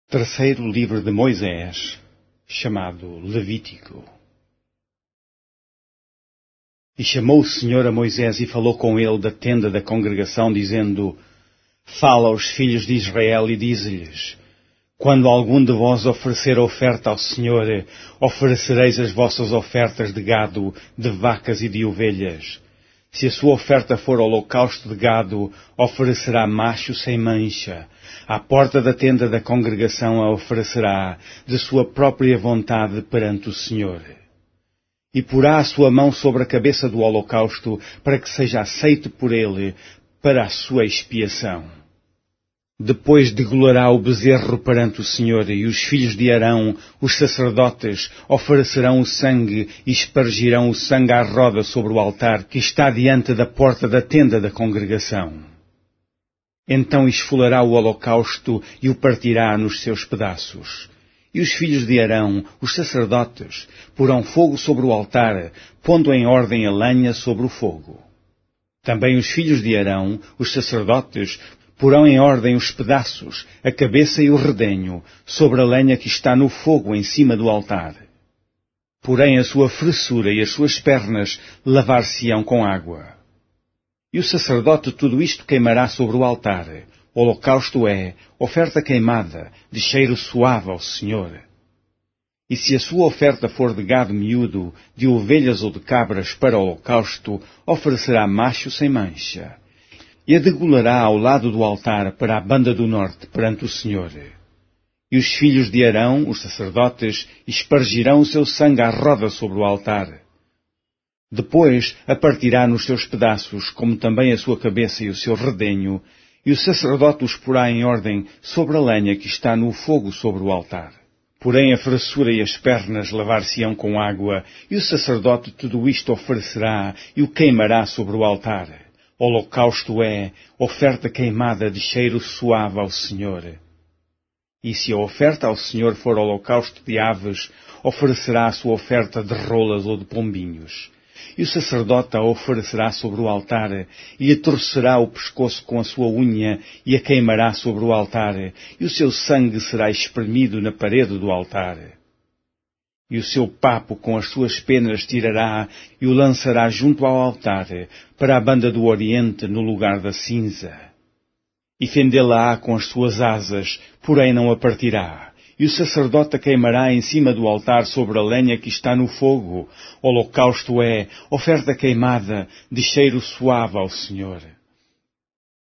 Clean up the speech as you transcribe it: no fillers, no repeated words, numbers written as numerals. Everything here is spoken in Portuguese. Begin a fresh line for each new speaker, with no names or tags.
Terceiro livro de Moisés, chamado Levítico. E chamou o Senhor a Moisés e falou com ele da tenda da congregação, dizendo: Fala aos filhos de Israel e dize-lhes: Quando algum de vós oferecer oferta ao Senhor, oferecereis as vossas ofertas de gado, de vacas e de ovelhas. Se a sua oferta for holocausto de gado, oferecerá macho sem mancha. À porta da tenda da congregação a oferecerá, de sua própria vontade perante o Senhor. E porá a sua mão sobre a cabeça do holocausto, para que seja aceito por ele, para a sua expiação. Depois degolará o bezerro perante o Senhor, e os filhos de Arão, os sacerdotes, oferecerão o sangue e espargirão o sangue à roda sobre o altar que está diante da porta da tenda da congregação. Então esfolará o holocausto e o partirá nos seus pedaços. E os filhos de Arão, os sacerdotes, porão fogo sobre o altar, pondo em ordem a lenha sobre o fogo. Também os filhos de Arão, os sacerdotes, porão em ordem os pedaços, a cabeça e o redenho, sobre a lenha que está no fogo em cima do altar. Porém a sua fressura e as suas pernas lavar-se-ão com água. E o sacerdote tudo isto queimará sobre o altar. Holocausto é, oferta queimada, de cheiro suave ao Senhor. E se a sua oferta for de gado miúdo, de ovelhas ou de cabras para holocausto, oferecerá macho sem mancha. E a degolará ao lado do altar para a banda do norte perante o Senhor. E os filhos de Arão, os sacerdotes, espargirão o seu sangue à roda sobre o altar. Depois a partirá nos seus pedaços, como também a sua cabeça e o seu redenho, e o sacerdote os porá em ordem sobre a lenha que está no fogo sobre o altar. Porém a fressura e as pernas lavar-se-ão com água, e o sacerdote tudo isto oferecerá e o queimará sobre o altar. Holocausto é, oferta queimada de cheiro suave ao Senhor. E se a oferta ao Senhor for holocausto de aves, oferecerá a sua oferta de rolas ou de pombinhos. E o sacerdote a oferecerá sobre o altar, e lhe torcerá o pescoço com a sua unha, e a queimará sobre o altar, e o seu sangue será espremido na parede do altar. E o seu papo com as suas penas tirará, e o lançará junto ao altar, para a banda do oriente, no lugar da cinza. E fendê-la-á com as suas asas, porém não a partirá. E o sacerdote a queimará em cima do altar sobre a lenha que está no fogo. Holocausto é, oferta queimada, de cheiro suave ao Senhor.